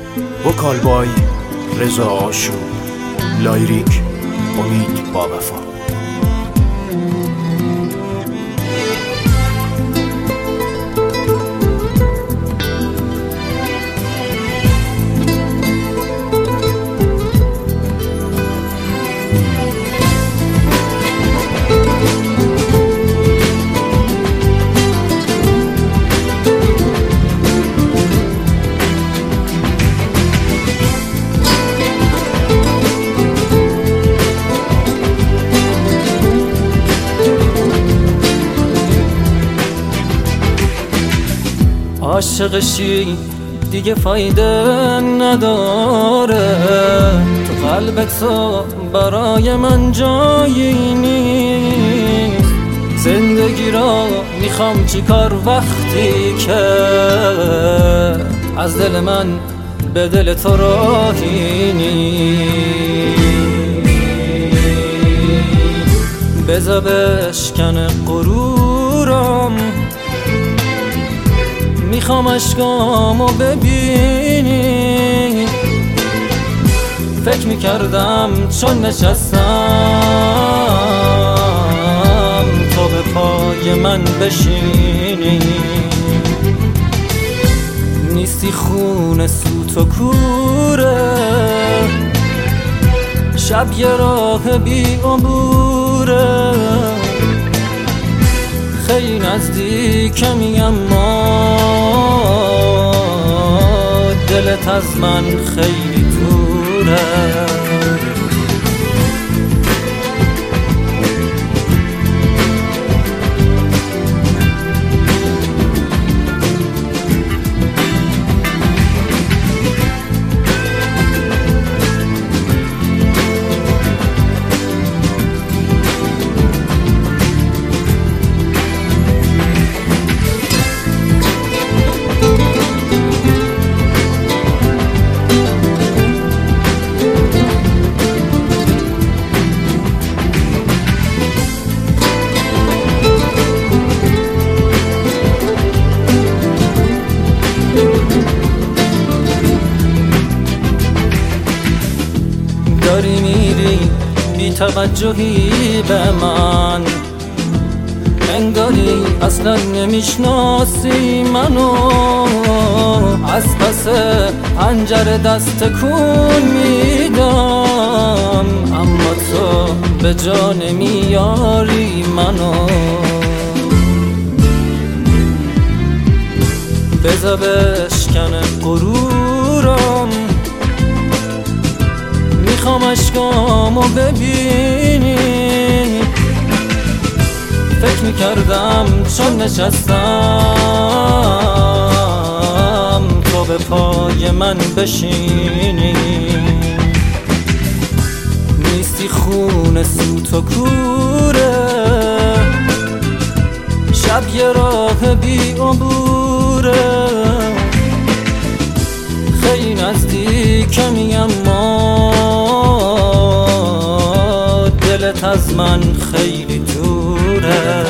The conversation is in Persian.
وکال بای رضا آشور، لایریک امید با وفا. عاشقشی دیگه فایده نداره، تو قلب تو برای من جایی نیست. زندگی را میخوام چیکار وقتی که از دل من به دل تو راهی نیست. بذار بشکنه غرورم، میخوام اشکامو ببینی. فکر میکردم چون نشستم تو به پای من بشینی. نیستی خونه سوت و کوره، شب یه راه بی عبوره. خیلی نزدیکمی اما دلت از من خیلی دوره. داری میری بی توجهی به من، انگاری اصلا نمیشناسی منو. از پس پنجره دست کن میدم، اما تو به جا نمیاری منو. بذار بشکنه غرورم، میخوام اشکامو ببینی. فکر میکردم چون نشستم تو به پای من بشینی. نیستی خونه سوت و کوره، شب یه راه بی عبوره. خیلی نزدیکمی اما دلت از من خیلی دوره.